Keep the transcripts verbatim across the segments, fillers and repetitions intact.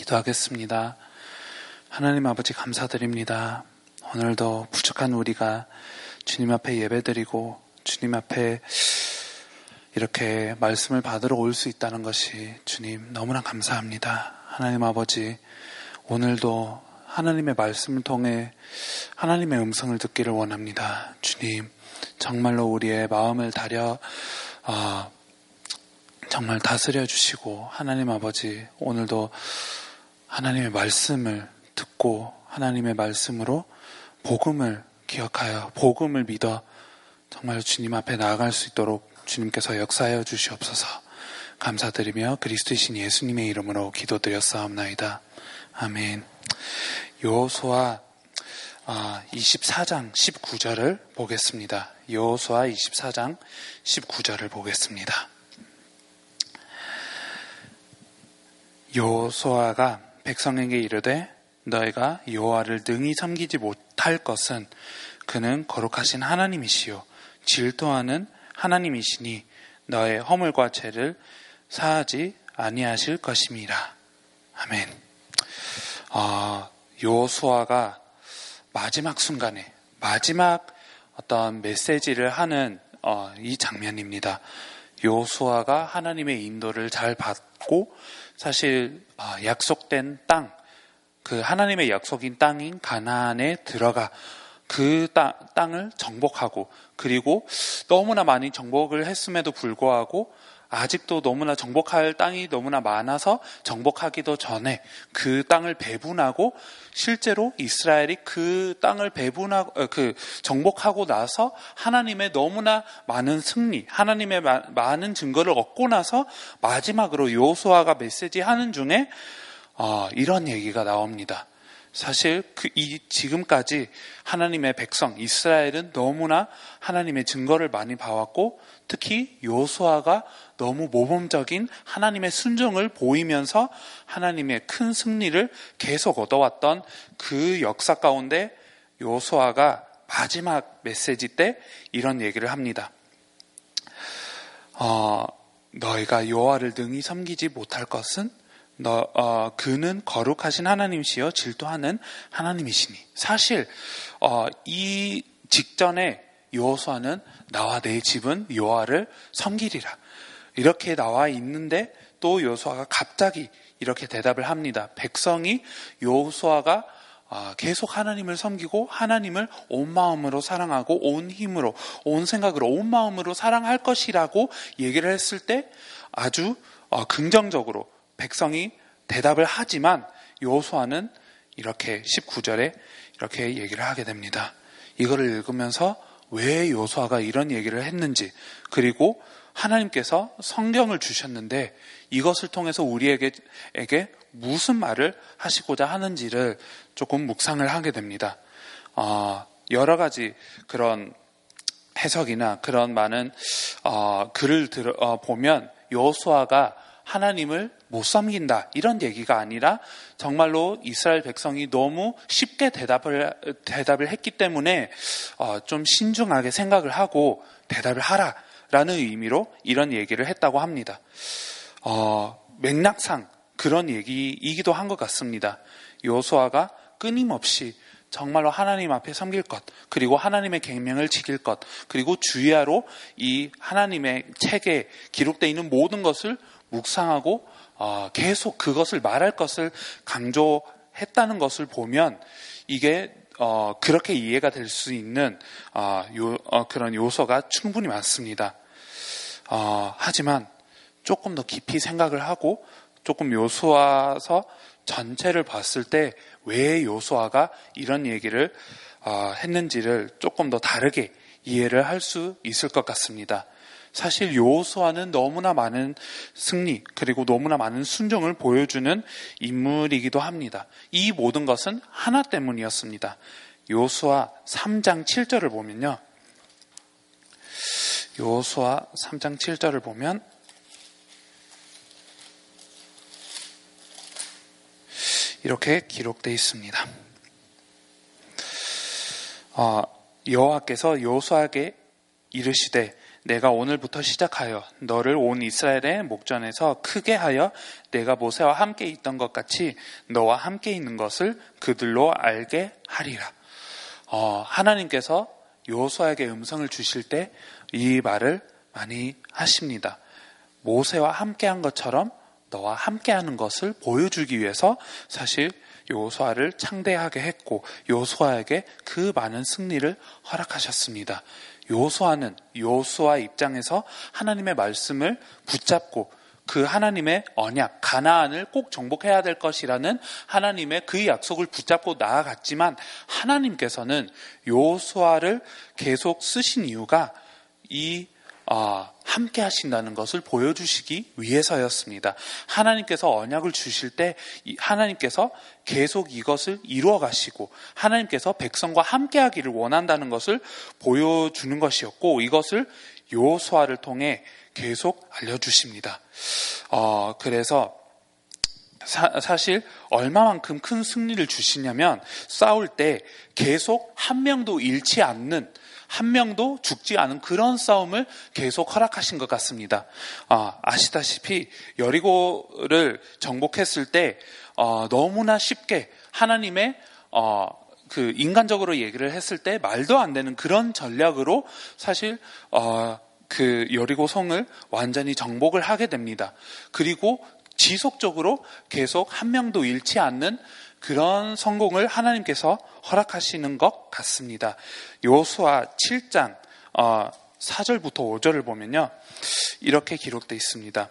기도하겠습니다. 하나님 아버지 감사드립니다. 오늘도 부족한 우리가 주님 앞에 예배드리고 주님 앞에 이렇게 말씀을 받으러 올 수 있다는 것이 주님 너무나 감사합니다. 하나님 아버지, 오늘도 하나님의 말씀을 통해 하나님의 음성을 듣기를 원합니다. 주님, 정말로 우리의 마음을 다려 어, 정말 다스려 주시고, 하나님 아버지, 오늘도 하나님의 말씀을 듣고 하나님의 말씀으로 복음을 기억하여 복음을 믿어 정말 주님 앞에 나아갈 수 있도록 주님께서 역사하여 주시옵소서. 감사드리며 그리스도이신 예수님의 이름으로 기도드렸사옵나이다. 아멘. 여호수아 이십사 장 십구 절을 보겠습니다. 여호수아 이십사 장 십구 절을 보겠습니다. 여호수아가 백성에게 이르되 너희가 여호와를 능히 섬기지 못할 것은 그는 거룩하신 하나님이시요 질투하는 하나님이시니 너의 허물과 죄를 사하지 아니하실 것임이라. 아멘. 어, 여호수아가 마지막 순간에 마지막 어떤 메시지를 하는 어, 이 장면입니다. 여호수아가 하나님의 인도를 잘 받고 사실 어, 약속된 땅, 그 하나님의 약속인 땅인 가나안에 들어가 그 땅, 땅을 정복하고, 그리고 너무나 많이 정복을 했음에도 불구하고 아직도 너무나 정복할 땅이 너무나 많아서 정복하기도 전에 그 땅을 배분하고, 실제로 이스라엘이 그 땅을 배분하고 그 정복하고 나서 하나님의 너무나 많은 승리, 하나님의 마, 많은 증거를 얻고 나서 마지막으로 여호수아가 메시지 하는 중에 어, 이런 얘기가 나옵니다. 사실 그 이 지금까지 하나님의 백성 이스라엘은 너무나 하나님의 증거를 많이 봐왔고, 특히 여호수아가 너무 모범적인 하나님의 순종을 보이면서 하나님의 큰 승리를 계속 얻어왔던 그 역사 가운데 여호수아가 마지막 메시지 때 이런 얘기를 합니다. 어, 너희가 여호와를 능히 섬기지 못할 것은 너, 어, 그는 거룩하신 하나님이시여 질투하는 하나님이시니. 사실 어, 이 직전에 여호수아는 나와 내 집은 여호와를 섬기리라 이렇게 나와 있는데, 또 여호수아가 갑자기 이렇게 대답을 합니다. 백성이 여호수아가 계속 하나님을 섬기고 하나님을 온 마음으로 사랑하고 온 힘으로 온 생각으로 온 마음으로 사랑할 것이라고 얘기를 했을 때 아주 긍정적으로 백성이 대답을 하지만, 여호수아는 이렇게 십구 절에 이렇게 얘기를 하게 됩니다. 이거를 읽으면서 왜 여호수아가 이런 얘기를 했는지, 그리고 하나님께서 성경을 주셨는데 이것을 통해서 우리에게 무슨 말을 하시고자 하는지를 조금 묵상을 하게 됩니다. 어, 여러 가지 그런 해석이나 그런 많은 어, 글을 들어, 어, 보면 여호수아가 하나님을 못 섬긴다 이런 얘기가 아니라, 정말로 이스라엘 백성이 너무 쉽게 대답을 대답을 했기 때문에 어, 좀 신중하게 생각을 하고 대답을 하라라는 의미로 이런 얘기를 했다고 합니다. 어, 맥락상 그런 얘기이기도 한 것 같습니다. 여호수아가 끊임없이 정말로 하나님 앞에 섬길 것, 그리고 하나님의 계명을 지킬 것, 그리고 주야로 이 하나님의 책에 기록되어 있는 모든 것을 묵상하고 어, 계속 그것을 말할 것을 강조했다는 것을 보면 이게 어, 그렇게 이해가 될 수 있는 어, 요, 어, 그런 요소가 충분히 많습니다. 어, 하지만 조금 더 깊이 생각을 하고 조금 여호수아서 전체를 봤을 때 왜 여호수아가 이런 얘기를 어, 했는지를 조금 더 다르게 이해를 할 수 있을 것 같습니다. 사실 여호수아는 너무나 많은 승리, 그리고 너무나 많은 순종을 보여주는 인물이기도 합니다. 이 모든 것은 하나 때문이었습니다. 여호수아 삼 장 칠 절을 보면요, 여호수아 삼 장 칠 절을 보면 이렇게 기록되어 있습니다. 어, 여호와께서 여호수아에게 이르시되 내가 오늘부터 시작하여 너를 온 이스라엘의 목전에서 크게 하여 내가 모세와 함께 있던 것 같이 너와 함께 있는 것을 그들로 알게 하리라. 어, 하나님께서 여호수아에게 음성을 주실 때 이 말을 많이 하십니다. 모세와 함께한 것처럼 너와 함께하는 것을 보여주기 위해서 사실 여호수아를 창대하게 했고 여호수아에게 그 많은 승리를 허락하셨습니다. 여호수아는 여호수아 입장에서 하나님의 말씀을 붙잡고 그 하나님의 언약, 가나안을 꼭 정복해야 될 것이라는 하나님의 그 약속을 붙잡고 나아갔지만 하나님께서는 여호수아를 계속 쓰신 이유가 이 어, 함께 하신다는 것을 보여주시기 위해서였습니다. 하나님께서 언약을 주실 때 하나님께서 계속 이것을 이루어 가시고 하나님께서 백성과 함께 하기를 원한다는 것을 보여주는 것이었고 이것을 여호수아를 통해 계속 알려주십니다. 어, 그래서 사, 사실 얼마만큼 큰 승리를 주시냐면 싸울 때 계속 한 명도 잃지 않는 한 명도 죽지 않은 그런 싸움을 계속 허락하신 것 같습니다. 어, 아시다시피 여리고를 정복했을 때 어, 너무나 쉽게 하나님의 어, 그 인간적으로 얘기를 했을 때 말도 안 되는 그런 전략으로 사실 어, 그 여리고 성을 완전히 정복을 하게 됩니다. 그리고 지속적으로 계속 한 명도 잃지 않는 그런 성공을 하나님께서 허락하시는 것 같습니다. 여호수아 칠 장 어, 사 절부터 오 절을 보면요. 이렇게 기록되어 있습니다.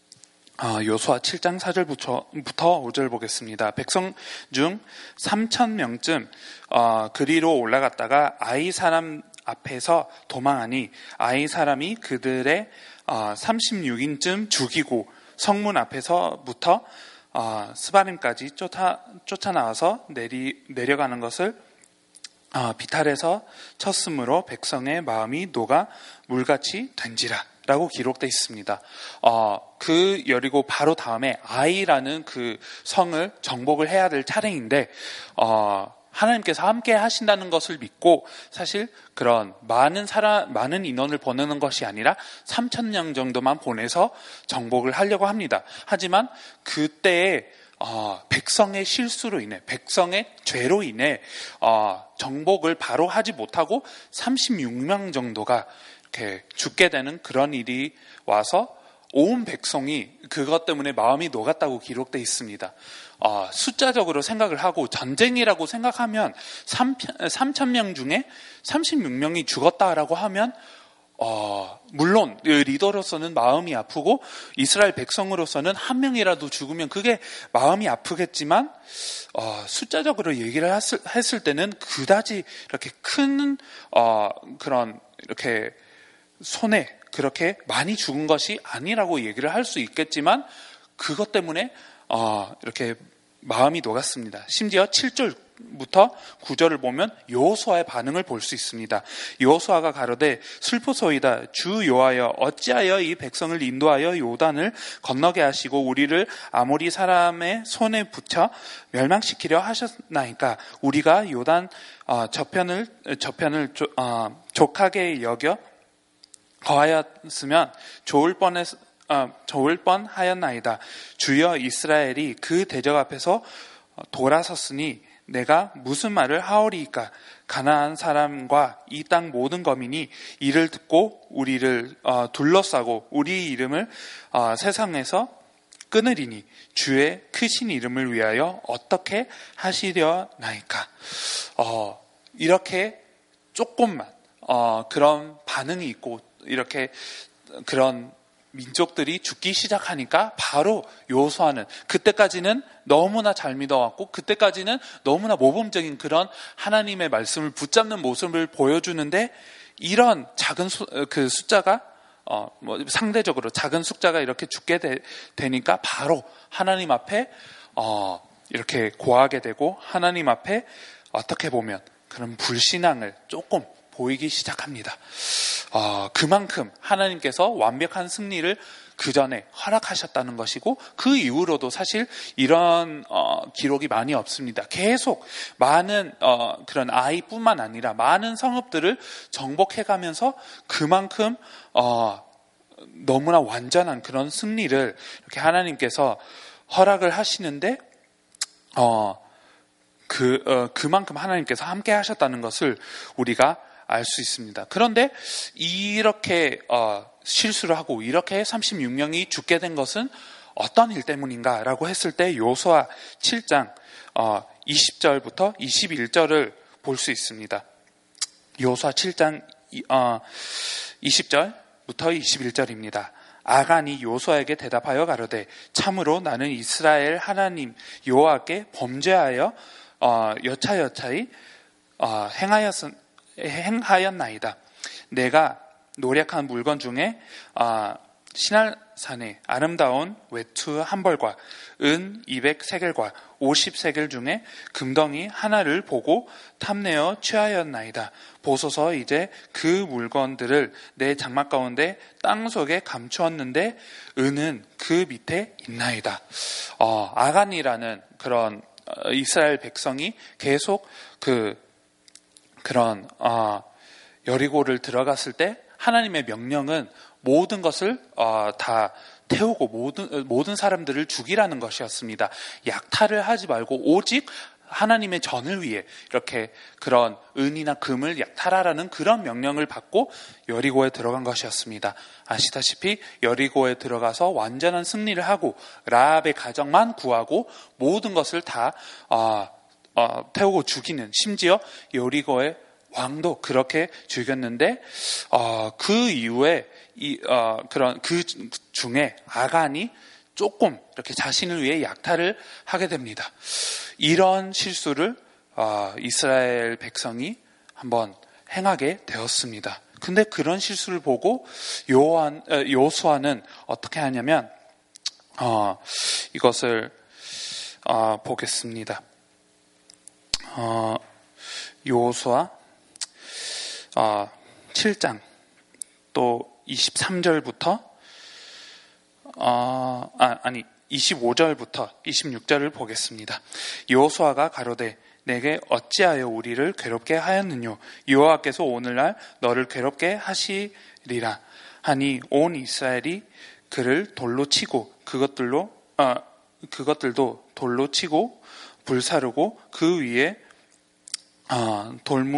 어, 여호수아 칠 장 사 절부터 오 절 보겠습니다. 백성 중 삼천 명쯤 어, 그리로 올라갔다가 아이 사람 앞에서 도망하니 아이 사람이 그들의 어, 삼십육 인쯤 죽이고 성문 앞에서부터 어, 스바림까지 쫓아, 쫓아나와서 내리, 내려가는 것을 어, 비탈에서 쳤으므로 백성의 마음이 녹아 물같이 된지라 라고 기록되어 있습니다. 어, 그 여리고 바로 다음에 아이라는 그 성을 정복을 해야 될 차례인데 어, 하나님께서 함께 하신다는 것을 믿고 사실 그런 많은 사람, 많은 인원을 보내는 것이 아니라 삼천 명 정도만 보내서 정복을 하려고 합니다. 하지만 그때에 어, 백성의 실수로 인해, 백성의 죄로 인해 어, 정복을 바로 하지 못하고 삼십육 명 정도가 이렇게 죽게 되는 그런 일이 와서 온 백성이 그것 때문에 마음이 녹았다고 기록되어 있습니다. 어, 숫자적으로 생각을 하고 전쟁이라고 생각하면 삼천 명 중에 삼십육 명이 죽었다라고 하면 어, 물론 리더로서는 마음이 아프고 이스라엘 백성으로서는 한 명이라도 죽으면 그게 마음이 아프겠지만 어, 숫자적으로 얘기를 했을, 했을 때는 그다지 이렇게 큰 어, 그런 이렇게 손해 그렇게 많이 죽은 것이 아니라고 얘기를 할 수 있겠지만 그것 때문에 어, 이렇게 마음이 녹았습니다. 심지어 칠 절부터 구 절을 보면 여호수아의 반응을 볼 수 있습니다. 여호수아가 가로되 슬프소이다. 주 여호와여 어찌하여 이 백성을 인도하여 요단을 건너게 하시고 우리를 아모리 사람의 손에 붙여 멸망시키려 하셨나이까. 우리가 요단 어, 저편을 저편을 조, 어, 족하게 여겨 거하였으면 좋을 뻔했 어, 좋을 뻔하였나이다. 주여 이스라엘이 그 대적 앞에서 돌아섰으니 내가 무슨 말을 하오리이까. 가나안 사람과 이 땅 모든 거민이 이를 듣고 우리를 어, 둘러싸고 우리 이름을 어, 세상에서 끊으리니 주의 크신 이름을 위하여 어떻게 하시려나이까. 어, 이렇게 조금만 어, 그런 반응이 있고 이렇게 그런 민족들이 죽기 시작하니까 바로 여호수아는 그때까지는 너무나 잘 믿어왔고 그때까지는 너무나 모범적인 그런 하나님의 말씀을 붙잡는 모습을 보여주는데 이런 작은 수, 그 숫자가 어, 뭐 상대적으로 작은 숫자가 이렇게 죽게 되, 되니까 바로 하나님 앞에 어, 이렇게 고하게 되고 하나님 앞에 어떻게 보면 그런 불신앙을 조금 보이기 시작합니다. 어, 그만큼 하나님께서 완벽한 승리를 그 전에 허락하셨다는 것이고, 그 이후로도 사실 이런 어, 기록이 많이 없습니다. 계속 많은 어, 그런 아이뿐만 아니라 많은 성읍들을 정복해가면서 그만큼 어, 너무나 완전한 그런 승리를 이렇게 하나님께서 허락을 하시는데, 어, 그, 어, 그만큼 하나님께서 함께 하셨다는 것을 우리가 알 수 있습니다. 그런데 이렇게 어, 실수를 하고 이렇게 삼십육 명이 죽게 된 것은 어떤 일 때문인가라고 했을 때 여호수아 칠 장 어, 이십 절부터 이십일 절을 볼 수 있습니다. 여호수아 칠 장 어, 이십 절부터 이십일 절입니다. 아간이 여호수아에게 대답하여 가로되 참으로 나는 이스라엘 하나님 여호와께 범죄하여 어, 여차여차히 어, 행하였, 행하였나이다. 내가 노력한 물건 중에 어, 시날산의 아름다운 외투 한 벌과 은 이백 세겔과 오십 세겔 중에 금덩이 하나를 보고 탐내어 취하였나이다. 보소서 이제 그 물건들을 내 장막 가운데 땅 속에 감추었는데 은은 그 밑에 있나이다. 어, 아간이라는 그런 이스라엘 백성이 계속 그 그런 어, 여리고를 들어갔을 때 하나님의 명령은 모든 것을 어, 다 태우고 모든 모든 사람들을 죽이라는 것이었습니다. 약탈을 하지 말고 오직 하나님의 전을 위해 이렇게 그런 은이나 금을 약탈하라는 그런 명령을 받고 여리고에 들어간 것이었습니다. 아시다시피 여리고에 들어가서 완전한 승리를 하고 라합의 가정만 구하고 모든 것을 다 어, 어, 태우고 죽이는, 심지어 여리고의 왕도 그렇게 죽였는데 어, 그 이후에 이, 어, 그런 그 중에 아간이 조금 이렇게 자신을 위해 약탈을 하게 됩니다. 이런 실수를 어, 이스라엘 백성이 한번 행하게 되었습니다. 근데 그런 실수를 보고 요한, 어, 요수아는 어떻게 하냐면 어, 이것을 어, 보겠습니다. 어, 요수아 어, 칠 장 또 이십삼 절부터 어, 아, 아니 이십오 절부터 이십육 절을 보겠습니다. 여호수아가 가로되 내게 어찌하여 우리를 괴롭게 하였느뇨? 여호와께서 오늘날 너를 괴롭게 하시리라 하니 온 이스라엘이 그를 돌로 치고 그것들로 어, 그것들도 돌로 치고 불사르고 그 위에 어,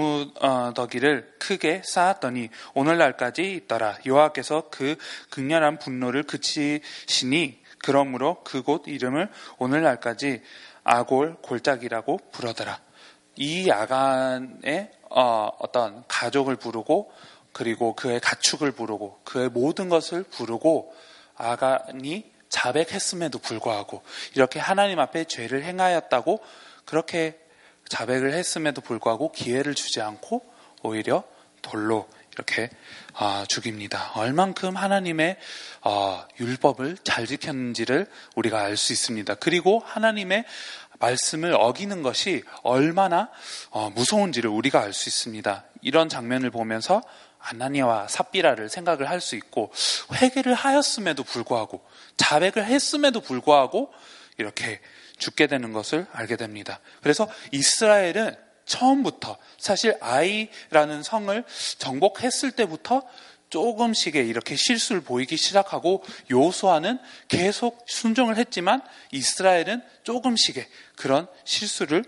돌무더기를 크게 쌓았더니 오늘날까지 있더라. 여호와께서 그 극렬한 분노를 그치시니 그러므로 그곳 이름을 오늘날까지 아골 골짜기라고 부르더라. 이 아간의 어, 어떤 가족을 부르고 그리고 그의 가축을 부르고 그의 모든 것을 부르고 아간이 자백했음에도 불구하고 이렇게 하나님 앞에 죄를 행하였다고 그렇게 자백을 했음에도 불구하고 기회를 주지 않고 오히려 돌로 이렇게 어, 죽입니다. 얼만큼 하나님의 어, 율법을 잘 지켰는지를 우리가 알 수 있습니다. 그리고 하나님의 말씀을 어기는 것이 얼마나 어, 무서운지를 우리가 알 수 있습니다. 이런 장면을 보면서 아나니아와 삽비라를 생각을 할 수 있고 회개를 하였음에도 불구하고 자백을 했음에도 불구하고 이렇게 죽게 되는 것을 알게 됩니다. 그래서 이스라엘은 처음부터 사실 아이라는 성을 정복했을 때부터 조금씩의 이렇게 실수를 보이기 시작하고 여호수아는 계속 순종을 했지만 이스라엘은 조금씩의 그런 실수를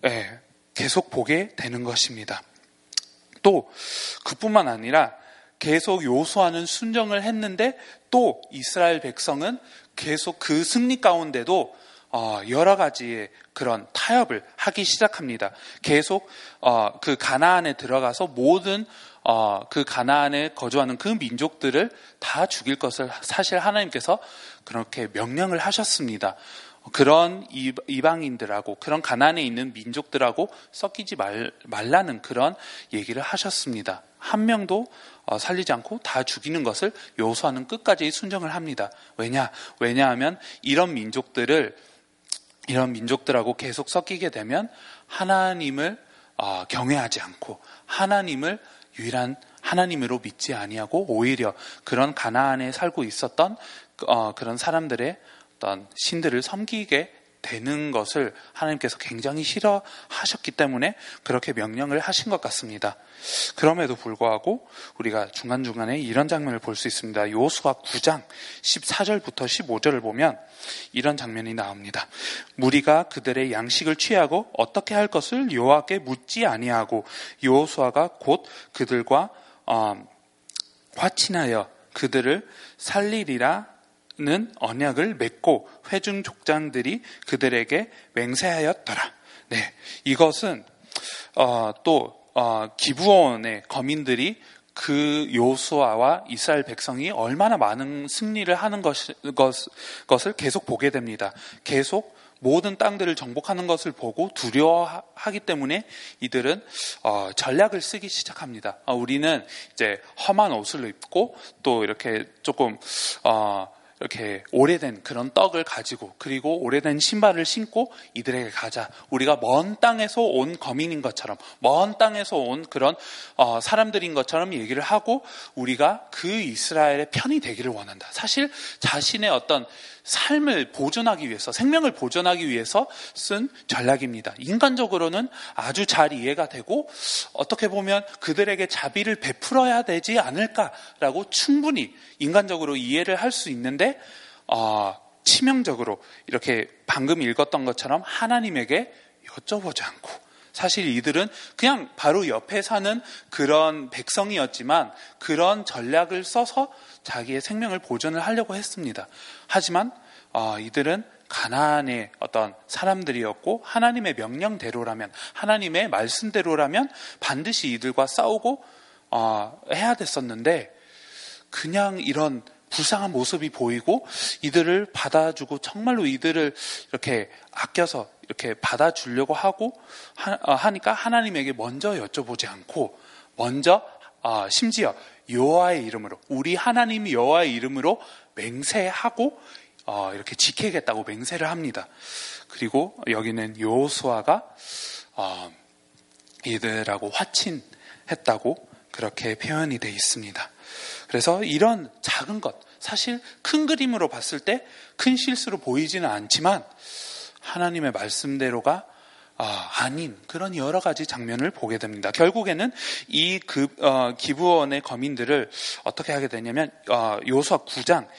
계속 보게 되는 것입니다. 또 그뿐만 아니라 계속 여호수아는 순종을 했는데 또 이스라엘 백성은 계속 그 승리 가운데도 어, 여러 가지의 그런 타협을 하기 시작합니다. 계속 어, 그 가나안에 들어가서 모든 어, 그 가나안에 거주하는 그 민족들을 다 죽일 것을 사실 하나님께서 그렇게 명령을 하셨습니다. 그런 이방인들하고 그런 가나안에 있는 민족들하고 섞이지 말, 말라는 그런 얘기를 하셨습니다. 한 명도 살리지 않고 다 죽이는 것을 여호수아는 끝까지 순종을 합니다. 왜냐? 왜냐하면 이런 민족들을 이런 민족들하고 계속 섞이게 되면 하나님을 경외하지 않고 하나님을 유일한 하나님으로 믿지 아니하고 오히려 그런 가나안에 살고 있었던 어, 그런 사람들의 어떤 신들을 섬기게 되는 것을 하나님께서 굉장히 싫어하셨기 때문에 그렇게 명령을 하신 것 같습니다. 그럼에도 불구하고 우리가 중간중간에 이런 장면을 볼 수 있습니다. 여호수아 구 장 십사 절부터 십오 절을 보면 이런 장면이 나옵니다. 무리가 그들의 양식을 취하고 어떻게 할 것을 여호와께 묻지 아니하고 여호수아가 곧 그들과 어, 화친하여 그들을 살리리라 는 언약을 맺고 회중 족장들이 그들에게 맹세하였더라. 네, 이것은 어, 또 어, 기브온의 거민들이 그 여호수아와 이스라엘 백성이 얼마나 많은 승리를 하는 것, 것, 것을 계속 보게 됩니다. 계속 모든 땅들을 정복하는 것을 보고 두려워하기 때문에 이들은 어, 전략을 쓰기 시작합니다. 어, 우리는 이제 험한 옷을 입고 또 이렇게 조금 어, 이렇게 오래된 그런 떡을 가지고 그리고 오래된 신발을 신고 이들에게 가자. 우리가 먼 땅에서 온 거민인 것처럼 먼 땅에서 온 그런 어, 사람들인 것처럼 얘기를 하고 우리가 그 이스라엘의 편이 되기를 원한다. 사실 자신의 어떤 삶을 보존하기 위해서 생명을 보존하기 위해서 쓴 전략입니다. 인간적으로는 아주 잘 이해가 되고 어떻게 보면 그들에게 자비를 베풀어야 되지 않을까라고 충분히 인간적으로 이해를 할 수 있는데 어, 치명적으로 이렇게 방금 읽었던 것처럼 하나님에게 여쭤보지 않고 사실 이들은 그냥 바로 옆에 사는 그런 백성이었지만 그런 전략을 써서 자기의 생명을 보존을 하려고 했습니다. 하지만 어, 이들은 가나안의 어떤 사람들이었고 하나님의 명령대로라면 하나님의 말씀대로라면 반드시 이들과 싸우고 어, 해야 됐었는데 그냥 이런 불쌍한 모습이 보이고 이들을 받아주고 정말로 이들을 이렇게 아껴서 이렇게 받아주려고 하고 하니까 하나님에게 먼저 여쭤보지 않고 먼저 어, 심지어 여호와의 이름으로 우리 하나님 여호와의 이름으로 맹세하고 어, 이렇게 지키겠다고 맹세를 합니다. 그리고 여기는 여호수아가 어, 이들하고 화친했다고 그렇게 표현이 되어 있습니다. 그래서 이런 작은 것, 사실 큰 그림으로 봤을 때 큰 실수로 보이지는 않지만 하나님의 말씀대로가 아, 아닌 그런 여러 가지 장면을 보게 됩니다. 결국에는 이 그, 어, 기브온의 거민들을 어떻게 하게 되냐면 어, 여호수아 구 장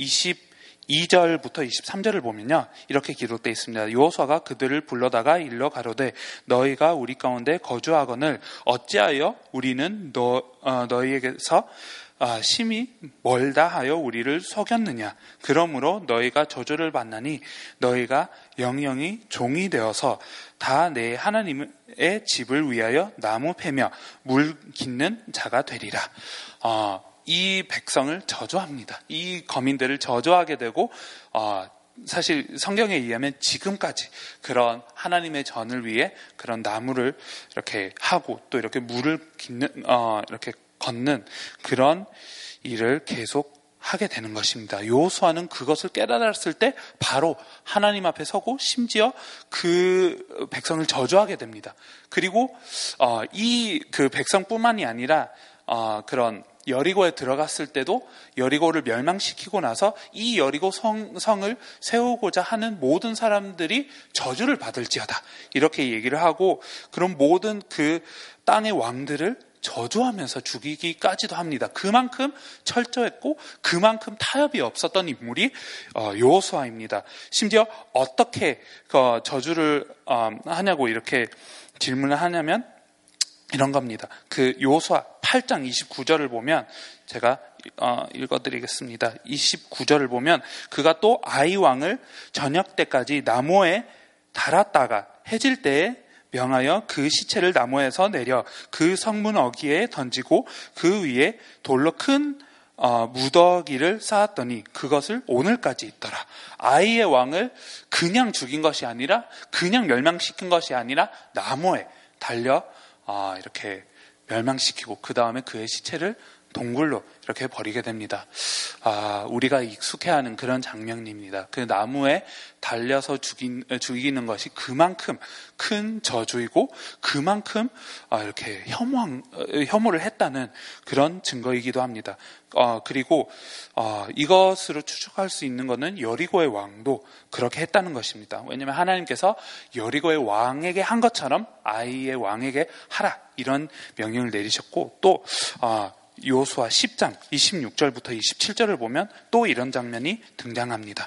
이십이 절부터 이십삼 절을 보면요 이렇게 기록되어 있습니다. 여호수아가 그들을 불러다가 일러 가로되 너희가 우리 가운데 거주하거늘 어찌하여 우리는 너, 어, 너희에게서 아, 심히 멀다 하여 우리를 속였느냐. 그러므로 너희가 저주를 받나니 너희가 영영이 종이 되어서 다 내 하나님의 집을 위하여 나무 패며 물 깃는 자가 되리라. 어, 이 백성을 저주합니다. 이 거민들을 저주하게 되고 어, 사실 성경에 의하면 지금까지 그런 하나님의 전을 위해 그런 나무를 이렇게 하고 또 이렇게 물을 깃는 어, 이렇게 걷는 그런 일을 계속 하게 되는 것입니다. 여호수아는 그것을 깨달았을 때 바로 하나님 앞에 서고 심지어 그 백성을 저주하게 됩니다. 그리고 어, 이 그 백성뿐만이 아니라 어, 그런 여리고에 들어갔을 때도 여리고를 멸망시키고 나서 이 여리고 성, 성을 세우고자 하는 모든 사람들이 저주를 받을지어다 이렇게 얘기를 하고 그런 모든 그 땅의 왕들을 저주하면서 죽이기까지도 합니다. 그만큼 철저했고 그만큼 타협이 없었던 인물이 여호수아입니다. 심지어 어떻게 저주를 하냐고 이렇게 질문을 하냐면 이런 겁니다. 그 여호수아 팔 장 이십구 절을 보면 제가 읽어드리겠습니다. 이십구 절을 보면 그가 또 아이 왕을 저녁 때까지 나무에 달았다가 해질 때에 명하여 그 시체를 나무에서 내려 그 성문 어귀에 던지고 그 위에 돌로 큰 어, 무더기를 쌓았더니 그것을 오늘까지 있더라. 아이의 왕을 그냥 죽인 것이 아니라 그냥 멸망시킨 것이 아니라 나무에 달려 어, 이렇게 멸망시키고 그 다음에 그의 시체를 동굴로 이렇게 버리게 됩니다. 아, 우리가 익숙해하는 그런 장면입니다. 그 나무에 달려서 죽인, 죽이는 것이 그만큼 큰 저주이고 그만큼 아, 이렇게 혐오, 혐오를 했다는 그런 증거이기도 합니다. 어, 그리고 어, 이것으로 추측할 수 있는 것은 여리고의 왕도 그렇게 했다는 것입니다. 왜냐하면 하나님께서 여리고의 왕에게 한 것처럼 아이의 왕에게 하라 이런 명령을 내리셨고 또 어, 여호수아 십 장 이십육 절부터 이십칠 절을 보면 또 이런 장면이 등장합니다.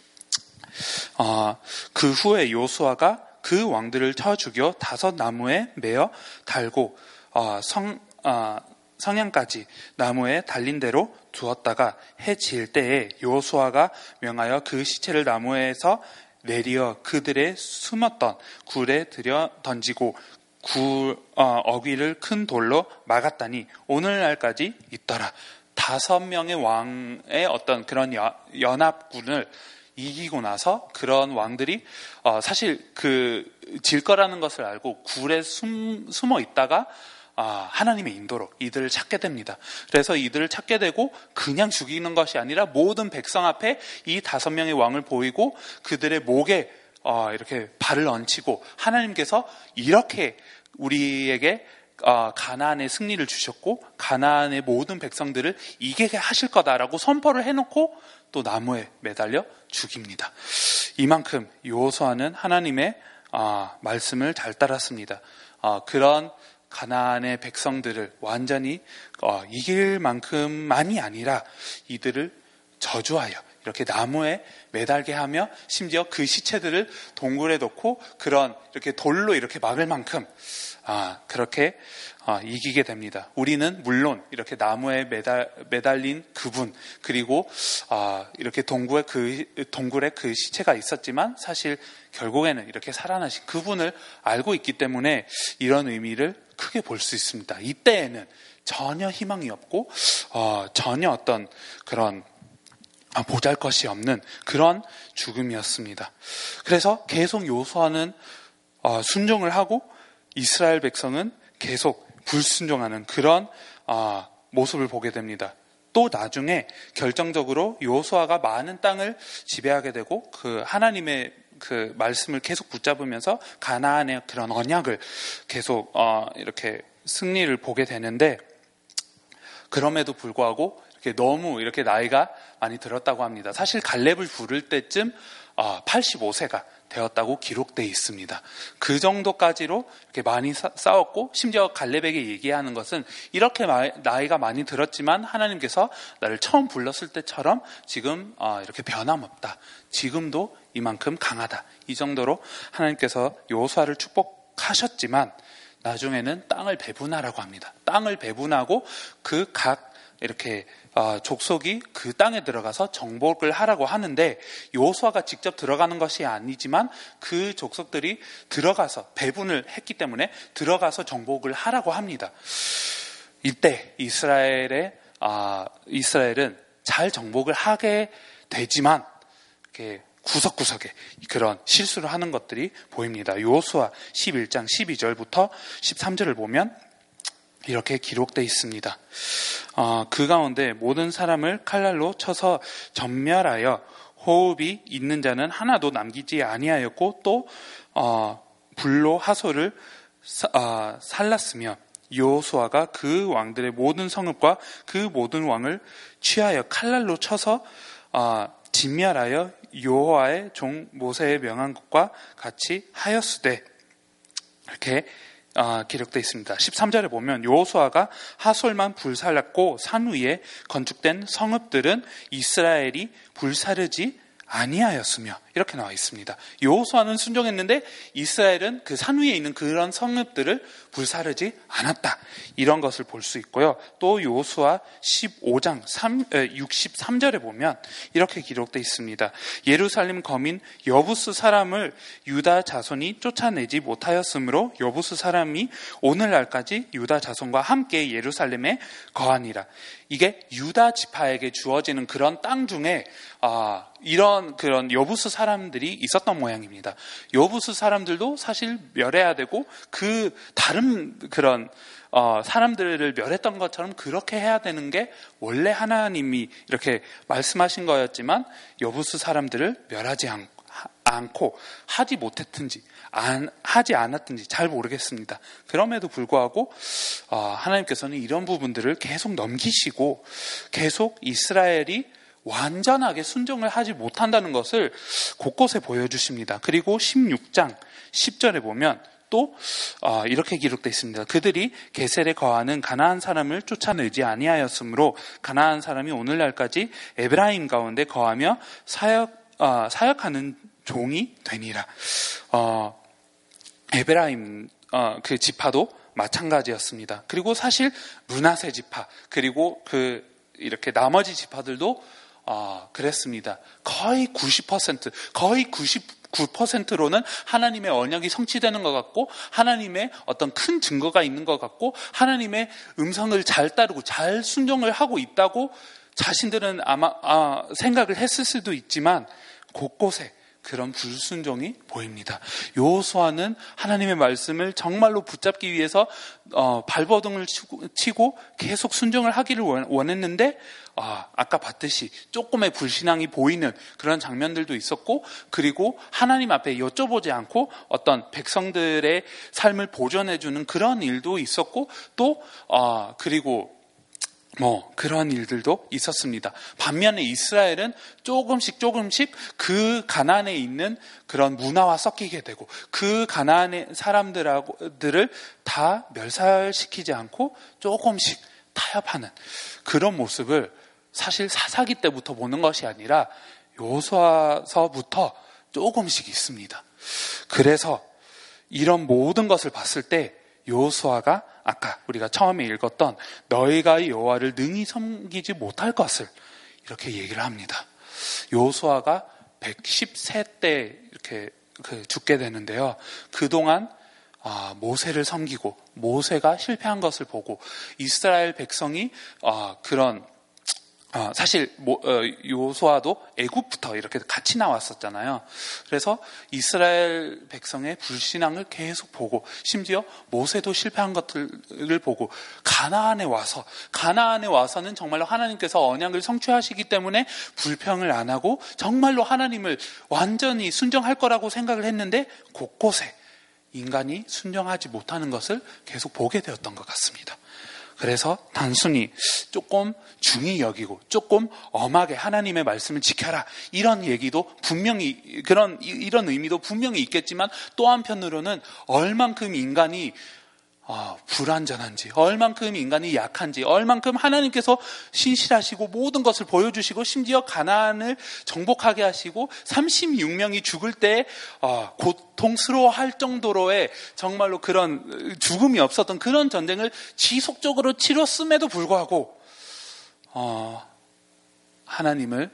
어, 그 후에 여호수아가 그 왕들을 쳐 죽여 다섯 나무에 매어 달고 어, 성, 어, 성향까지 나무에 달린 대로 두었다가 해 질 때에 여호수아가 명하여 그 시체를 나무에서 내리어 그들의 숨었던 굴에 들여 던지고 구, 어, 어귀를 큰 돌로 막았다니 오늘날까지 있더라. 다섯 명의 왕의 어떤 그런 여, 연합군을 이기고 나서 그런 왕들이 어, 사실 그 질 거라는 것을 알고 굴에 숨, 숨어 있다가 아, 하나님의 인도로 이들을 찾게 됩니다. 그래서 이들을 찾게 되고 그냥 죽이는 것이 아니라 모든 백성 앞에 이 다섯 명의 왕을 보이고 그들의 목에 어, 이렇게 발을 얹히고 하나님께서 이렇게 우리에게 어, 가나안의 승리를 주셨고 가나안의 모든 백성들을 이기게 하실 거다라고 선포를 해놓고 또 나무에 매달려 죽입니다. 이만큼 여호수아는 하나님의 어, 말씀을 잘 따랐습니다. 어, 그런 가나안의 백성들을 완전히 어, 이길 만큼만이 아니라 이들을 저주하여 이렇게 나무에 매달게 하며 심지어 그 시체들을 동굴에 넣고 그런 이렇게 돌로 이렇게 막을 만큼 아, 그렇게 아, 이기게 됩니다. 우리는 물론 이렇게 나무에 매달, 매달린 그분 그리고 아, 이렇게 동굴에 그 동굴에 그 시체가 있었지만 사실 결국에는 이렇게 살아나신 그분을 알고 있기 때문에 이런 의미를 크게 볼 수 있습니다. 이때에는 전혀 희망이 없고 어, 전혀 어떤 그런 보잘것이 없는 그런 죽음이었습니다. 그래서 계속 여호수아는 어, 순종을 하고 이스라엘 백성은 계속 불순종하는 그런 어, 모습을 보게 됩니다. 또 나중에 결정적으로 여호수아가 많은 땅을 지배하게 되고 그 하나님의 그 말씀을 계속 붙잡으면서 가나안의 그런 언약을 계속 어, 이렇게 승리를 보게 되는데 그럼에도 불구하고 이렇게 너무 이렇게 나이가 많이 들었다고 합니다. 사실 갈렙을 부를 때쯤 어, 팔십오 세가 되었다고 기록되어 있습니다. 그 정도까지로 이렇게 많이 사, 싸웠고 심지어 갈렙에게 얘기하는 것은 이렇게 마, 나이가 많이 들었지만 하나님께서 나를 처음 불렀을 때처럼 지금 어, 이렇게 변함없다. 지금도 이만큼 강하다. 이 정도로 하나님께서 여호수아를 축복하셨지만 나중에는 땅을 배분하라고 합니다. 땅을 배분하고 그 각 이렇게 어, 족속이 그 땅에 들어가서 정복을 하라고 하는데 여호수아가 직접 들어가는 것이 아니지만 그 족속들이 들어가서 배분을 했기 때문에 들어가서 정복을 하라고 합니다. 이때 이스라엘의 아, 이스라엘은 잘 정복을 하게 되지만 이렇게 구석구석에 그런 실수를 하는 것들이 보입니다. 여호수아 십일 장 십이 절부터 십삼 절을 보면 이렇게 기록되어 있습니다. 어, 그 가운데 모든 사람을 칼날로 쳐서 전멸하여 호흡이 있는 자는 하나도 남기지 아니하였고 또 어, 불로 하소를 사, 어, 살랐으며 여호수아가 그 왕들의 모든 성읍과 그 모든 왕을 취하여 칼날로 쳐서 어, 진멸하여 여호와의 종 모세의 명한 것과 같이 하였으되 이렇게 어, 기록되어 있습니다. 십삼 절에 보면 여호수아가 하솔만 불살랐고 산 위에 건축된 성읍들은 이스라엘이 불사르지 아니하였으며 이렇게 나와 있습니다. 여호수아는 순종했는데 이스라엘은 그 산 위에 있는 그런 성읍들을 불사르지 않았다. 이런 것을 볼 수 있고요. 또 여호수아 십오 장 육십삼 절에 보면 이렇게 기록되어 있습니다. 예루살렘 거민 여부스 사람을 유다 자손이 쫓아내지 못하였으므로 여부스 사람이 오늘날까지 유다 자손과 함께 예루살렘에 거하니라. 이게 유다 지파에게 주어지는 그런 땅 중에 아, 이런 그런 여부수 사람들이 있었던 모양입니다. 여부수 사람들도 사실 멸해야 되고 그 다른 그런 어, 사람들을 멸했던 것처럼 그렇게 해야 되는 게 원래 하나님이 이렇게 말씀하신 거였지만 여부수 사람들을 멸하지 않, 않고 하지 못했든지 안, 하지 않았든지 잘 모르겠습니다. 그럼에도 불구하고 어, 하나님께서는 이런 부분들을 계속 넘기시고 계속 이스라엘이 완전하게 순종을 하지 못한다는 것을 곳곳에 보여주십니다. 그리고 십육 장 십 절에 보면 또 어, 이렇게 기록되어 있습니다. 그들이 게셀에 거하는 가나안 사람을 쫓아내지 아니하였으므로 가나안 사람이 오늘날까지 에브라임 가운데 거하며 사역, 어, 사역하는 종이 되니라. 어, 에브라임 어, 그 지파도 마찬가지였습니다. 그리고 사실 므낫세 지파 그리고 그 이렇게 나머지 지파들도 어, 그랬습니다. 거의 구십 퍼센트, 거의 구십구 퍼센트로는 하나님의 언약이 성취되는 것 같고 하나님의 어떤 큰 증거가 있는 것 같고 하나님의 음성을 잘 따르고 잘 순종을 하고 있다고 자신들은 아마 아, 생각을 했을 수도 있지만 곳곳에 그런 불순종이 보입니다. 여호수아는 하나님의 말씀을 정말로 붙잡기 위해서 어, 발버둥을 치고, 치고 계속 순종을 하기를 원했는데 어, 아까 봤듯이 조금의 불신앙이 보이는 그런 장면들도 있었고 그리고 하나님 앞에 여쭤보지 않고 어떤 백성들의 삶을 보존해주는 그런 일도 있었고 또 어, 그리고 뭐 그런 일들도 있었습니다. 반면에 이스라엘은 조금씩 조금씩 그 가나안에 있는 그런 문화와 섞이게 되고 그 가나안의 사람들을 다 멸살시키지 않고 조금씩 타협하는 그런 모습을 사실 사사기 때부터 보는 것이 아니라 여호수아서부터 조금씩 있습니다. 그래서 이런 모든 것을 봤을 때 여호수아가 아까 우리가 처음에 읽었던 너희가 여호와를 능히 섬기지 못할 것을 이렇게 얘기를 합니다. 여호수아가 백십세 때 이렇게 죽게 되는데요. 그동안 모세를 섬기고 모세가 실패한 것을 보고 이스라엘 백성이 그런 어, 사실 뭐, 어, 여호수아도 애굽부터 이렇게 같이 나왔었잖아요. 그래서 이스라엘 백성의 불신앙을 계속 보고 심지어 모세도 실패한 것들을 보고 가나안에 와서 가나안에 와서는 정말로 하나님께서 언약을 성취하시기 때문에 불평을 안 하고 정말로 하나님을 완전히 순종할 거라고 생각을 했는데 곳곳에 인간이 순종하지 못하는 것을 계속 보게 되었던 것 같습니다. 그래서 단순히 조금 중히 여기고 조금 엄하게 하나님의 말씀을 지켜라 이런 얘기도 분명히 그런 이런 의미도 분명히 있겠지만 또 한편으로는 얼만큼 인간이 어, 불완전한지 얼만큼 인간이 약한지 얼만큼 하나님께서 신실하시고 모든 것을 보여주시고 심지어 가나안을 정복하게 하시고 삼십육 명이 죽을 때 어, 고통스러워할 정도로의 정말로 그런 죽음이 없었던 그런 전쟁을 지속적으로 치렀음에도 불구하고 어, 하나님을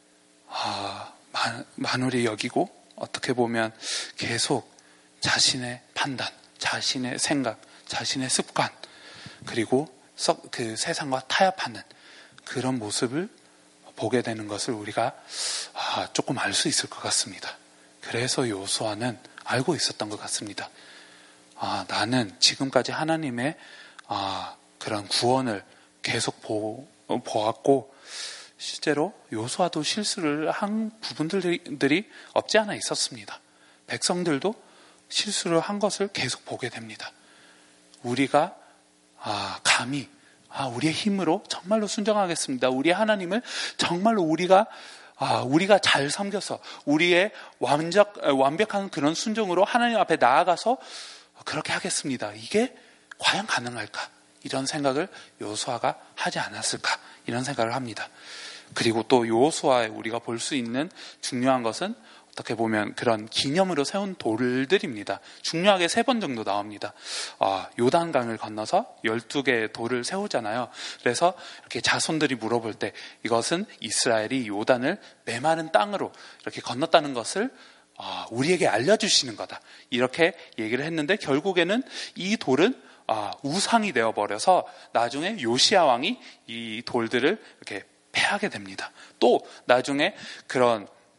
어, 만홀히 여기고 어떻게 보면 계속 자신의 판단, 자신의 생각 자신의 습관 그리고 그 세상과 타협하는 그런 모습을 보게 되는 것을 우리가 조금 알 수 있을 것 같습니다. 그래서 여호수아는 알고 있었던 것 같습니다. 아, 나는 지금까지 하나님의 아, 그런 구원을 계속 보, 보았고 실제로 여호수아도 실수를 한 부분들이 없지 않아 있었습니다. 백성들도 실수를 한 것을 계속 보게 됩니다. 우리가 아, 감히 아, 우리의 힘으로 정말로 순종하겠습니다. 우리 하나님을 정말로 우리가 아, 우리가 잘 섬겨서 우리의 완적, 완벽한 그런 순종으로 하나님 앞에 나아가서 그렇게 하겠습니다. 이게 과연 가능할까? 이런 생각을 여호수아가 하지 않았을까? 이런 생각을 합니다. 그리고 또 여호수아에 우리가 볼 수 있는 중요한 것은 어떻게 보면 그런 기념으로 세운 돌들입니다. 중요하게 세 번 정도 나옵니다. 어, 요단강을 건너서 열두 개의 돌을 세우잖아요. 그래서 이렇게 자손들이 물어볼 때 이것은 이스라엘이 요단을 메마른 땅으로 이렇게 건넜다는 것을 어, 우리에게 알려주시는 거다. 이렇게 얘기를 했는데 결국에는 이 돌은 어, 우상이 되어버려서 나중에 요시야 왕이 이 돌들을 이렇게 패하게 됩니다. 또 나중에 그런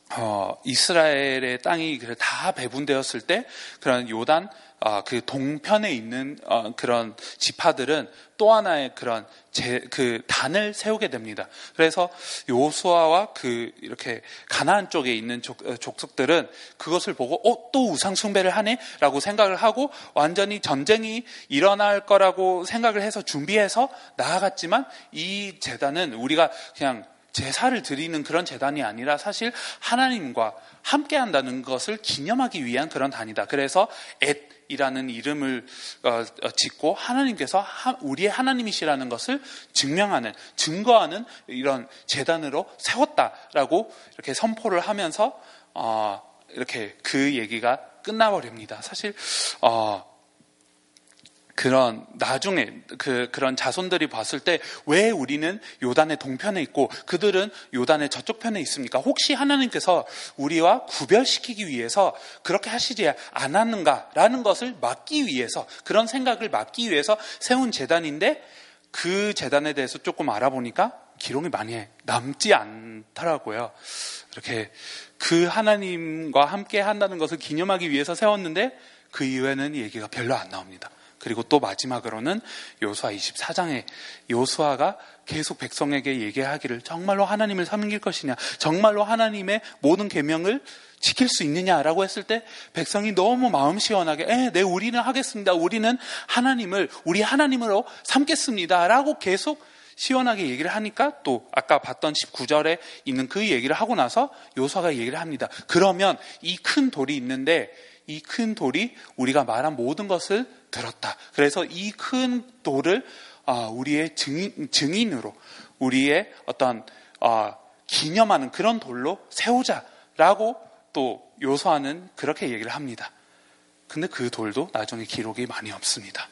어, 이스라엘의 땅이 다 배분되었을 때 그런 요단 어, 그 동편에 있는 어, 그런 지파들은 또 하나의 그런 제, 그 단을 세우게 됩니다. 그래서 요수아와 그 이렇게 가나안 쪽에 있는 족, 족속들은 그것을 보고 어, 또 우상 숭배를 하네라고 생각을 하고 완전히 전쟁이 일어날 거라고 생각을 해서 준비해서 나아갔지만 이 제단은 우리가 그냥 제사를 드리는 그런 제단이 아니라 사실 하나님과 함께 한다는 것을 기념하기 위한 그런 단이다. 그래서 엣이라는 이름을 짓고 하나님께서 우리의 하나님이시라는 것을 증명하는, 증거하는 이런 제단으로 세웠다라고 이렇게 선포를 하면서 어, 이렇게 그 얘기가 끝나버립니다. 사실 어, 그런 나중에 그 그런 자손들이 봤을 때 왜 우리는 요단의 동편에 있고 그들은 요단의 저쪽 편에 있습니까? 혹시 하나님께서 우리와 구별시키기 위해서 그렇게 하시지 않았는가라는 것을 막기 위해서, 그런 생각을 막기 위해서 세운 제단인데 그 제단에 대해서 조금 알아보니까 기록이 많이 남지 않더라고요. 이렇게 그 하나님과 함께 한다는 것을 기념하기 위해서 세웠는데 그 이후에는 얘기가 별로 안 나옵니다. 그리고 또 마지막으로는 요수아 이십사 장에 요수아가 계속 백성에게 얘기하기를 정말로 하나님을 섬길 것이냐, 정말로 하나님의 모든 계명을 지킬 수 있느냐라고 했을 때 백성이 너무 마음 시원하게 에, 네 우리는 하겠습니다. 우리는 하나님을 우리 하나님으로 삼겠습니다 라고 계속 시원하게 얘기를 하니까 또 아까 봤던 십구 절에 있는 그 얘기를 하고 나서 요수아가 얘기를 합니다. 그러면 이 큰 돌이 있는데 이 큰 돌이 우리가 말한 모든 것을 들었다. 그래서 이 큰 돌을 우리의 증인, 증인으로 우리의 어떤 기념하는 그런 돌로 세우자라고 또 요수아는 그렇게 얘기를 합니다. 근데 그 돌도 나중에 기록이 많이 없습니다.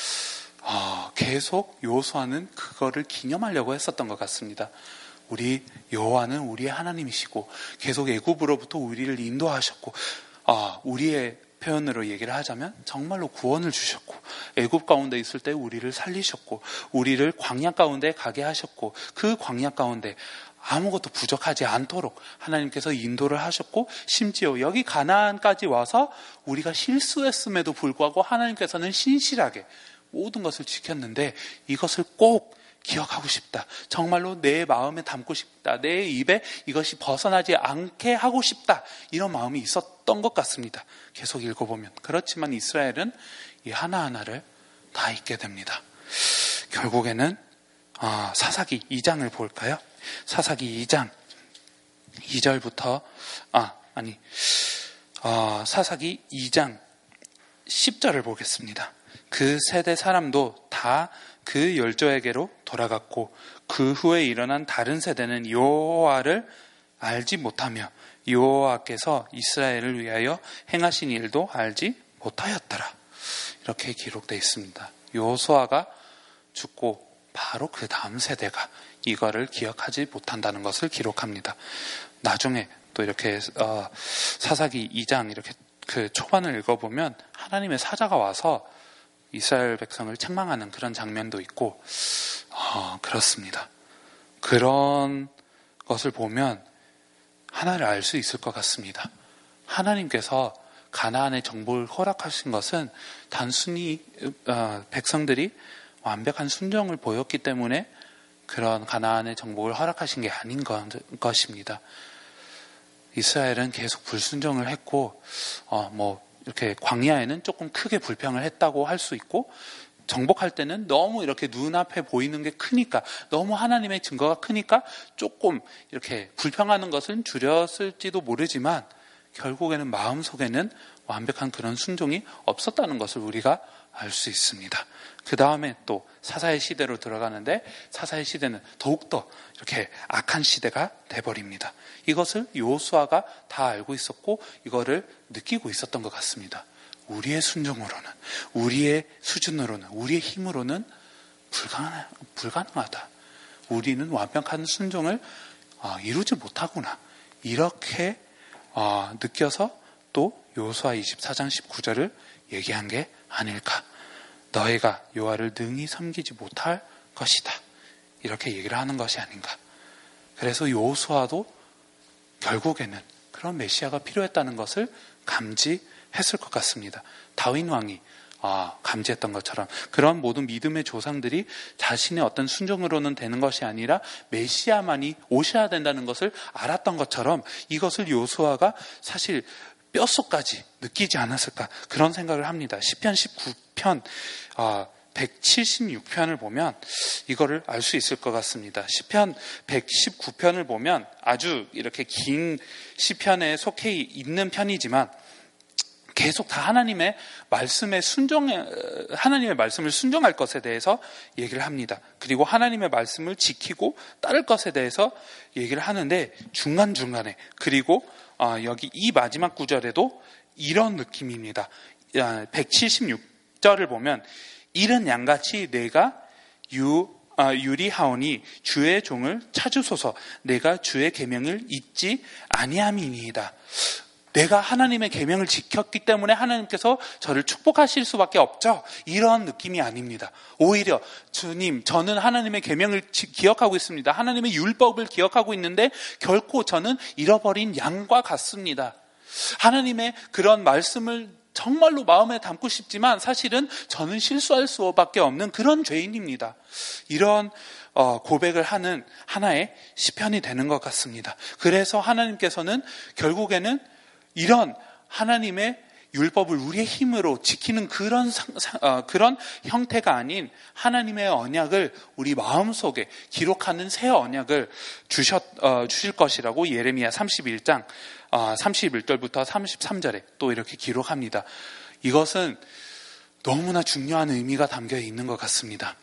어, 계속 요수아는 그거를 기념하려고 했었던 것 같습니다. 우리 여호와는 우리의 하나님이시고 계속 애굽으로부터 우리를 인도하셨고 어, 우리의 표현으로 얘기를 하자면 정말로 구원을 주셨고 애굽 가운데 있을 때 우리를 살리셨고 우리를 광야 가운데 가게 하셨고 그 광야 가운데 아무것도 부족하지 않도록 하나님께서 인도를 하셨고 심지어 여기 가나안까지 와서 우리가 실수했음에도 불구하고 하나님께서는 신실하게 모든 것을 지켰는데 이것을 꼭 기억하고 싶다. 정말로 내 마음에 담고 싶다. 내 입에 이것이 벗어나지 않게 하고 싶다. 이런 마음이 있었던 것 같습니다. 계속 읽어보면. 그렇지만 이스라엘은 이 하나하나를 다 잊게 됩니다. 결국에는 어, 사사기 이 장을 볼까요? 사사기 이 장 이 절부터 아 아니 어, 사사기 이 장 십 절을 보겠습니다. 그 세대 사람도 다 그 열조에게로 돌아갔고 그 후에 일어난 다른 세대는 여호와를 알지 못하며 여호와께서 이스라엘을 위하여 행하신 일도 알지 못하였더라. 이렇게 기록되어 있습니다. 요수아가 죽고 바로 그 다음 세대가 이거를 기억하지 못한다는 것을 기록합니다. 나중에 또 이렇게 어, 사사기 이 장 이렇게 그 초반을 읽어보면 하나님의 사자가 와서 이스라엘 백성을 책망하는 그런 장면도 있고 어, 그렇습니다. 그런 것을 보면 하나를 알 수 있을 것 같습니다. 하나님께서 가나안의 정복을 허락하신 것은 단순히 어, 백성들이 완벽한 순종을 보였기 때문에 그런 가나안의 정복을 허락하신 게 아닌 것입니다. 이스라엘은 계속 불순종을 했고 어, 뭐 이렇게 광야에는 조금 크게 불평을 했다고 할 수 있고 정복할 때는 너무 이렇게 눈앞에 보이는 게 크니까 너무 하나님의 증거가 크니까 조금 이렇게 불평하는 것은 줄였을지도 모르지만 결국에는 마음속에는 완벽한 그런 순종이 없었다는 것을 우리가 알 수 있습니다. 그 다음에 또 사사의 시대로 들어가는데 사사의 시대는 더욱더 이렇게 악한 시대가 돼버립니다. 이것을 요수아가 다 알고 있었고 이거를 느끼고 있었던 것 같습니다. 우리의 순종으로는, 우리의 수준으로는, 우리의 힘으로는 불가능, 불가능하다. 우리는 완벽한 순종을 이루지 못하구나. 이렇게 느껴서 또 요수아 이십사 장 십구 절을 얘기한 게 아닐까. 너희가 여호와를 능히 섬기지 못할 것이다. 이렇게 얘기를 하는 것이 아닌가. 그래서 요수아도 결국에는 그런 메시아가 필요했다는 것을 감지했을 것 같습니다. 다윈 왕이 아, 감지했던 것처럼 그런 모든 믿음의 조상들이 자신의 어떤 순종으로는 되는 것이 아니라 메시아만이 오셔야 된다는 것을 알았던 것처럼 이것을 요수아가 사실 뼛속까지 느끼지 않았을까, 그런 생각을 합니다. 시편 십구 편 아, 백칠십육 편을 보면 이거를 알 수 있을 것 같습니다. 시편 백십구 편을 보면 아주 이렇게 긴 시편에 속해 있는 편이지만 계속 다 하나님의 말씀에 순종, 하나님의 말씀을 순종할 것에 대해서 얘기를 합니다. 그리고 하나님의 말씀을 지키고 따를 것에 대해서 얘기를 하는데 중간중간에, 그리고 여기 이 마지막 구절에도 이런 느낌입니다. 백칠십육 절을 보면 이른 양같이 내가 유, 아, 유리하오니 주의 종을 찾으소서, 내가 주의 계명을 잊지 아니함이니이다. 내가 하나님의 계명을 지켰기 때문에 하나님께서 저를 축복하실 수밖에 없죠. 이런 느낌이 아닙니다. 오히려 주님, 저는 하나님의 계명을 기억하고 있습니다. 하나님의 율법을 기억하고 있는데 결코 저는 잃어버린 양과 같습니다. 하나님의 그런 말씀을 정말로 마음에 담고 싶지만 사실은 저는 실수할 수밖에 없는 그런 죄인입니다. 이런 고백을 하는 하나의 시편이 되는 것 같습니다. 그래서 하나님께서는 결국에는 이런 하나님의 율법을 우리의 힘으로 지키는 그런 상, 어, 그런 형태가 아닌 하나님의 언약을 우리 마음속에 기록하는 새 언약을 주셨, 어, 주실 것이라고 예레미야 삼십일 장 어, 삼십일 절부터 삼십삼 절에 또 이렇게 기록합니다. 이것은 너무나 중요한 의미가 담겨 있는 것 같습니다.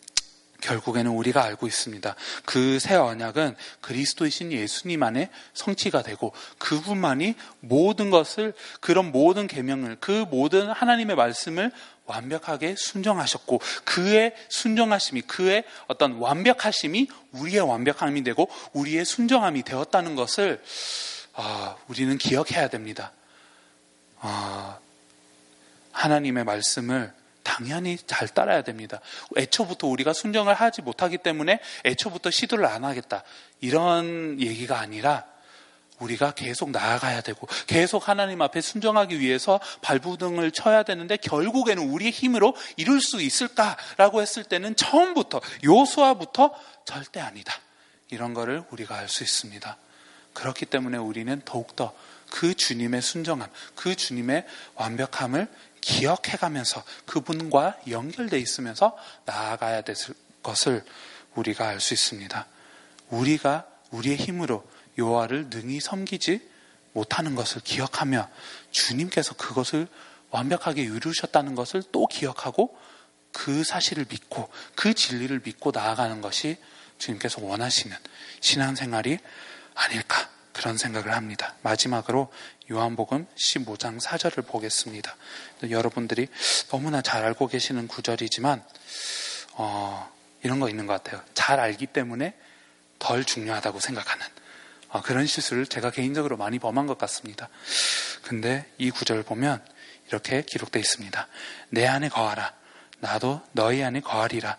결국에는 우리가 알고 있습니다. 그 새 언약은 그리스도이신 예수님 안에 성취가 되고 그분만이 모든 것을, 그런 모든 계명을, 그 모든 하나님의 말씀을 완벽하게 순종하셨고 그의 순종하심이, 그의 어떤 완벽하심이 우리의 완벽함이 되고 우리의 순종함이 되었다는 것을 아, 우리는 기억해야 됩니다. 아, 하나님의 말씀을 당연히 잘 따라야 됩니다. 애초부터 우리가 순종을 하지 못하기 때문에 애초부터 시도를 안 하겠다, 이런 얘기가 아니라 우리가 계속 나아가야 되고 계속 하나님 앞에 순종하기 위해서 발부등을 쳐야 되는데 결국에는 우리의 힘으로 이룰 수 있을까라고 했을 때는 처음부터 요수아부터 절대 아니다, 이런 거를 우리가 알 수 있습니다. 그렇기 때문에 우리는 더욱더 그 주님의 순종함, 그 주님의 완벽함을 기억해가면서 그분과 연결되어 있으면서 나아가야 될 것을 우리가 알 수 있습니다. 우리가 우리의 힘으로 여호와를 능히 섬기지 못하는 것을 기억하며 주님께서 그것을 완벽하게 이루셨다는 것을 또 기억하고 그 사실을 믿고 그 진리를 믿고 나아가는 것이 주님께서 원하시는 신앙생활이 아닐까, 그런 생각을 합니다. 마지막으로 요한복음 십오 장 사 절을 보겠습니다. 여러분들이 너무나 잘 알고 계시는 구절이지만 어, 이런 거 있는 것 같아요. 잘 알기 때문에 덜 중요하다고 생각하는 어, 그런 실수를 제가 개인적으로 많이 범한 것 같습니다. 근데 이 구절을 보면 이렇게 기록되어 있습니다. 내 안에 거하라, 나도 너희 안에 거하리라.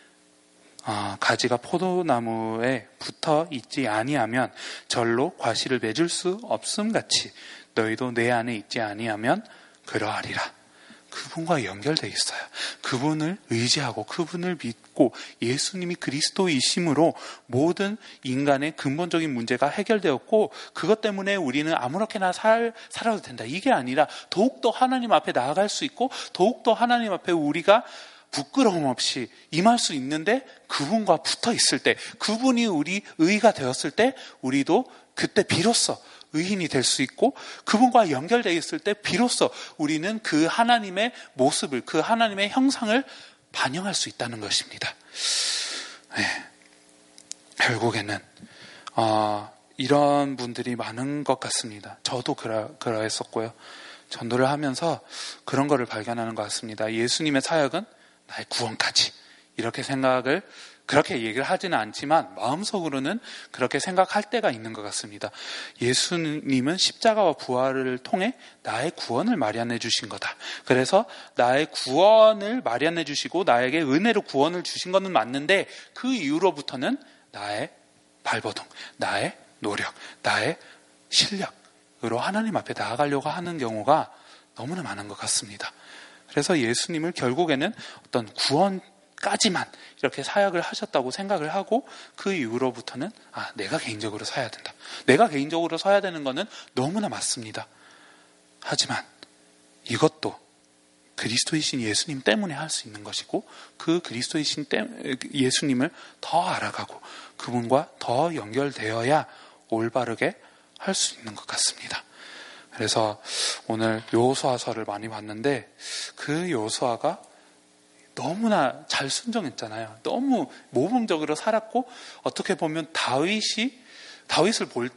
어, 가지가 포도나무에 붙어 있지 아니하면 절로 과실을 맺을 수 없음 같이 너희도 내 안에 있지 아니하면 그러하리라. 그분과 연결되어 있어요. 그분을 의지하고 그분을 믿고 예수님이 그리스도이심으로 모든 인간의 근본적인 문제가 해결되었고 그것 때문에 우리는 아무렇게나 살, 살아도 된다, 이게 아니라 더욱더 하나님 앞에 나아갈 수 있고 더욱더 하나님 앞에 우리가 부끄러움 없이 임할 수 있는데 그분과 붙어 있을 때, 그분이 우리 의가 되었을 때 우리도 그때 비로소 의인이 될 수 있고 그분과 연결되어 있을 때 비로소 우리는 그 하나님의 모습을, 그 하나님의 형상을 반영할 수 있다는 것입니다. 네. 결국에는 어, 이런 분들이 많은 것 같습니다. 저도 그러, 그러했었고요. 전도를 하면서 그런 거를 발견하는 것 같습니다. 예수님의 사역은 나의 구원까지, 이렇게 생각을 그렇게 얘기를 하지는 않지만 마음속으로는 그렇게 생각할 때가 있는 것 같습니다. 예수님은 십자가와 부활을 통해 나의 구원을 마련해 주신 거다. 그래서 나의 구원을 마련해 주시고 나에게 은혜로 구원을 주신 것은 맞는데 그 이후로부터는 나의 발버둥, 나의 노력, 나의 실력, 하나님 앞에 나아가려고 하는 경우가 너무나 많은 것 같습니다. 그래서 예수님을 결국에는 어떤 구원까지만 이렇게 사역을 하셨다고 생각을 하고 그 이후로부터는 아, 내가 개인적으로 서야 된다. 내가 개인적으로 서야 되는 것은 너무나 맞습니다. 하지만 이것도 그리스도이신 예수님 때문에 할 수 있는 것이고 그 그리스도이신 예수님을 더 알아가고 그분과 더 연결되어야 올바르게 할 수 있는 것 같습니다. 그래서 오늘 여호수아서를 많이 봤는데 그 여호수아가 너무나 잘 순종했잖아요. 너무 모범적으로 살았고 어떻게 보면 다윗이 다윗을 볼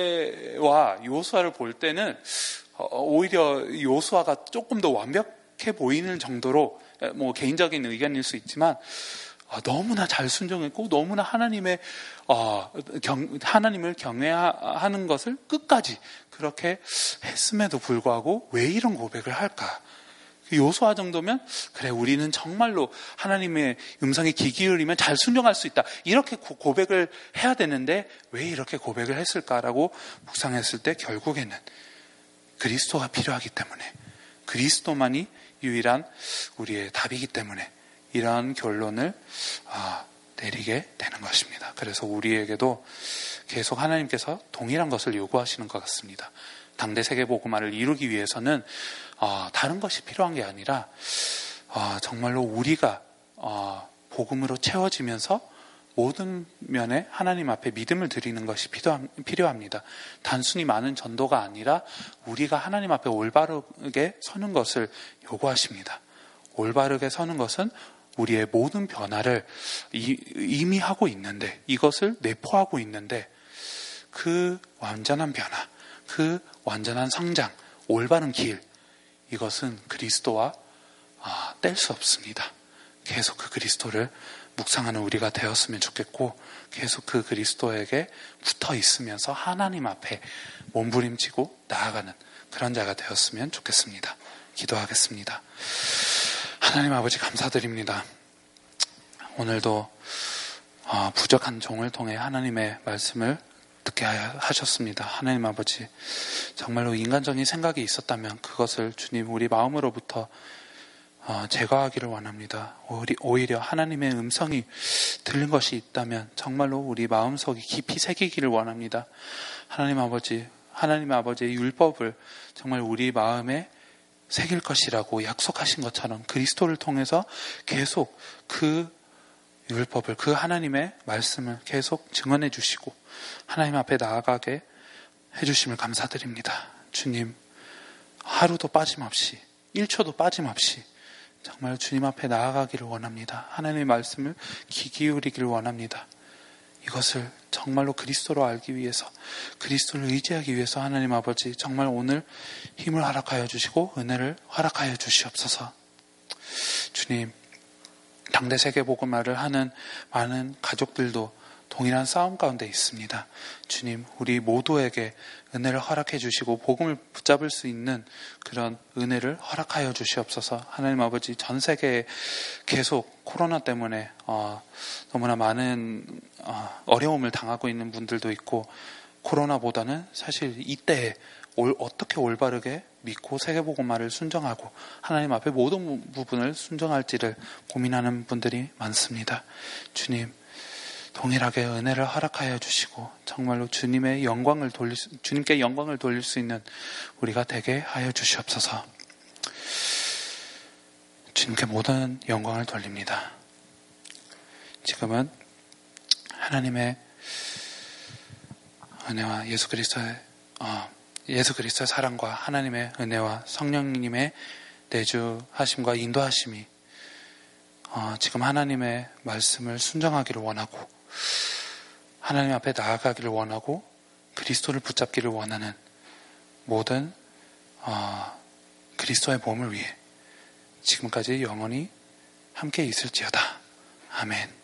때와 여호수아를 볼 때는 오히려 여호수아가 조금 더 완벽해 보이는 정도로 뭐 개인적인 의견일 수 있지만 너무나 잘 순종했고 너무나 하나님의 어, 경, 하나님을 경외하는 것을 끝까지 그렇게 했음에도 불구하고 왜 이런 고백을 할까? 여호수아 정도면 그래 우리는 정말로 하나님의 음성에 귀 기울이면 잘 순종할 수 있다 이렇게 고백을 해야 되는데 왜 이렇게 고백을 했을까라고 묵상했을 때 결국에는 그리스도가 필요하기 때문에 그리스도만이 유일한 우리의 답이기 때문에 이러한 결론을 내리게 되는 것입니다. 그래서 우리에게도 계속 하나님께서 동일한 것을 요구하시는 것 같습니다. 당대 세계복음화를 이루기 위해서는 다른 것이 필요한 게 아니라 정말로 우리가 복음으로 채워지면서 모든 면에 하나님 앞에 믿음을 드리는 것이 필요합니다. 단순히 많은 전도가 아니라 우리가 하나님 앞에 올바르게 서는 것을 요구하십니다. 올바르게 서는 것은 우리의 모든 변화를 이미 하고 있는데 이것을 내포하고 있는데 그 완전한 변화, 그 완전한 성장, 올바른 길 이것은 그리스도와 뗄 수 없습니다. 계속 그 그리스도를 묵상하는 우리가 되었으면 좋겠고 계속 그 그리스도에게 붙어 있으면서 하나님 앞에 몸부림치고 나아가는 그런 자가 되었으면 좋겠습니다. 기도하겠습니다. 하나님 아버지 감사드립니다. 오늘도 부족한 종을 통해 하나님의 말씀을 듣게 하셨습니다. 하나님 아버지 정말로 인간적인 생각이 있었다면 그것을 주님 우리 마음으로부터 제거하기를 원합니다. 오히려 하나님의 음성이 들린 것이 있다면 정말로 우리 마음속에 깊이 새기기를 원합니다. 하나님 아버지 하나님 아버지의 율법을 정말 우리 마음에 새길 것이라고 약속하신 것처럼 그리스도를 통해서 계속 그 율법을 그 하나님의 말씀을 계속 증언해 주시고 하나님 앞에 나아가게 해주심을 감사드립니다. 주님 하루도 빠짐없이 일 초도 빠짐없이 정말 주님 앞에 나아가기를 원합니다. 하나님의 말씀을 귀 기울이기를 원합니다. 이것을 정말로 그리스도로 알기 위해서 그리스도를 의지하기 위해서 하나님 아버지 정말 오늘 힘을 허락하여 주시고 은혜를 허락하여 주시옵소서. 주님 당대 세계복음화를 하는 많은 가족들도 동일한 싸움 가운데 있습니다. 주님 우리 모두에게 은혜를 허락해 주시고 복음을 붙잡을 수 있는 그런 은혜를 허락하여 주시옵소서. 하나님 아버지 전 세계에 계속 코로나 때문에 어, 너무나 많은 어, 어려움을 당하고 있는 분들도 있고 코로나보다는 사실 이때에 올, 어떻게 올바르게 믿고 세계복음화를 순정하고 하나님 앞에 모든 부분을 순정할지를 고민하는 분들이 많습니다. 주님 동일하게 은혜를 허락하여 주시고 정말로 주님의 영광을 돌릴 수, 주님께 영광을 돌릴 수 있는 우리가 되게 하여 주시옵소서. 주님께 모든 영광을 돌립니다. 지금은 하나님의 은혜와 예수 그리스도의 어, 예수 그리스도의 사랑과 하나님의 은혜와 성령님의 내주하심과 인도하심이 어, 지금 하나님의 말씀을 순종하기를 원하고 하나님 앞에 나아가기를 원하고 그리스도를 붙잡기를 원하는 모든 어, 그리스도의 몸을 위해 지금까지 영원히 함께 있을지어다. 아멘.